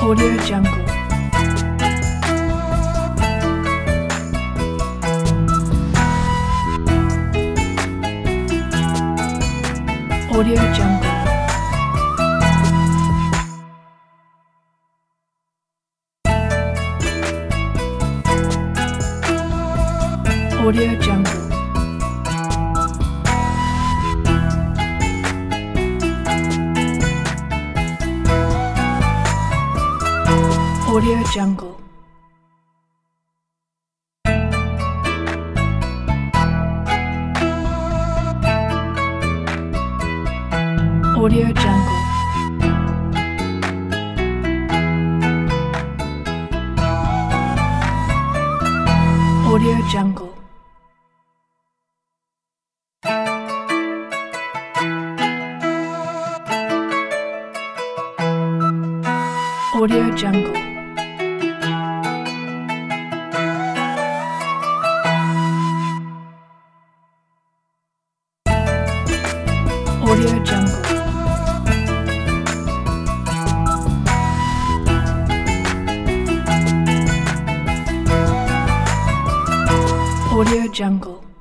Audio Jungle. Audio Jungle. Audio Jungle. Audio Jungle. Audio Jungle. Audio Jungle. Audio Jungle. Audio Jungle. Audio Jungle.